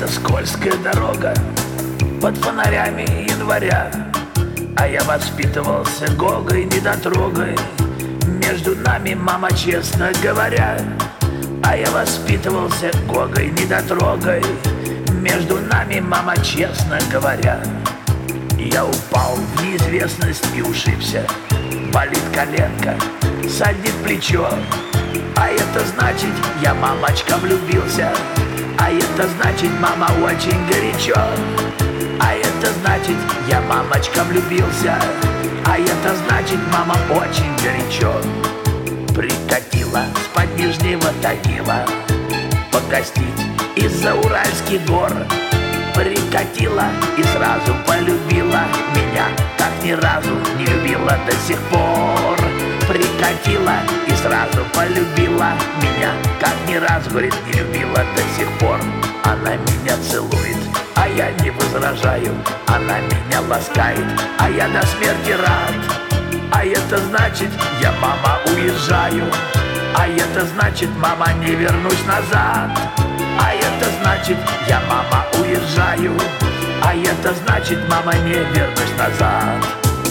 Это скользкая дорога под фонарями января, а я воспитывался Гогой, недотрогой. Между нами, мама, честно говоря, а я воспитывался Гогой, недотрогой. Между нами, мама, честно говоря. Я упал в неизвестность и ушибся. Болит коленка, садит плечо. А это значит, я, мамочка, влюбился. А это значит, мама, очень горячо. А это значит, я, мамочка, влюбился. А это значит, мама, очень горячо. Прикатила с-под Нижнего Тагила погостить из-за Уральских гор. Прикатила и сразу полюбила меня, как ни разу не любила до сих пор. Прикатила и сразу полюбила меня, как ни разу, говорит, не любила до сих пор. Она меня целует, а я не возражаю. Она меня ласкает, а я до смерти рад. А это значит, я, мама, уезжаю. А это значит, мама, не вернусь назад. А это значит, я, мама, уезжаю. А это значит, мама, не вернусь назад.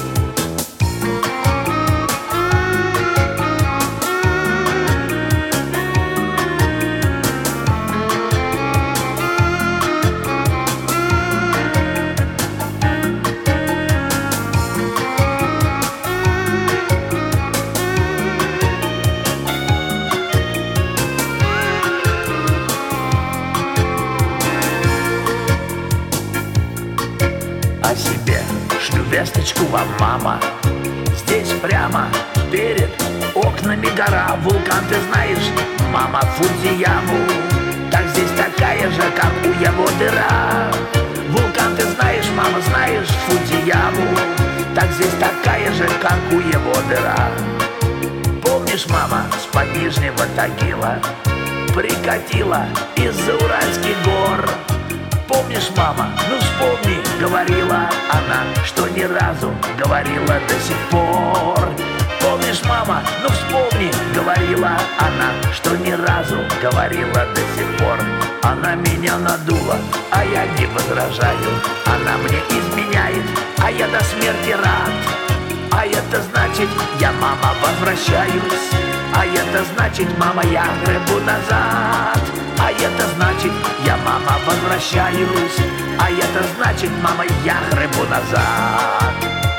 О себе шлю весточку вам, мама. Здесь прямо перед окнами гора. Вулкан, ты знаешь, мама, Фудзияму. Так здесь такая же, как у его дыра. Вулкан, ты знаешь, мама, знаешь, Фудзияму. Так здесь такая же, как у его дыра. Помнишь, мама, с-под Нижнего Тагила прикатила из-за Уральских гор? Помнишь, мама, ну вспомни, говорила она, что ни разу говорила до сих пор. Помнишь, мама, ну вспомни, говорила она, что ни разу говорила до сих пор. Она меня надула, а я не возражаю. Она мне изменяет, а я до смерти рад. А это значит, я, мама, возвращаюсь. А это значит, мама, я гребу назад. А это значит, я, мама, возвращаюсь. А это значит, мама, я гребу назад.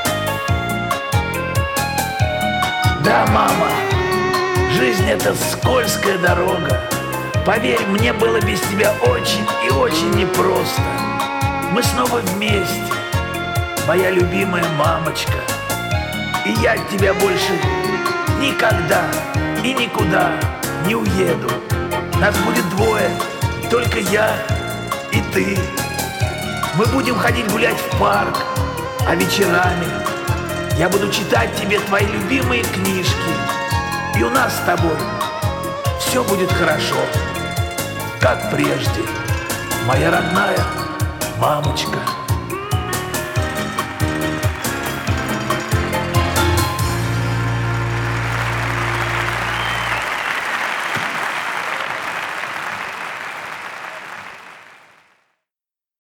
Да, мама, жизнь — это скользкая дорога. Поверь, мне было без тебя очень и очень непросто. Мы снова вместе, моя любимая мамочка. И я от тебя больше никогда и никуда не уеду. Нас будет двое, только я и ты. Мы будем ходить гулять в парк, а вечерами я буду читать тебе твои любимые книжки. И у нас с тобой все будет хорошо, как прежде, моя родная мамочка.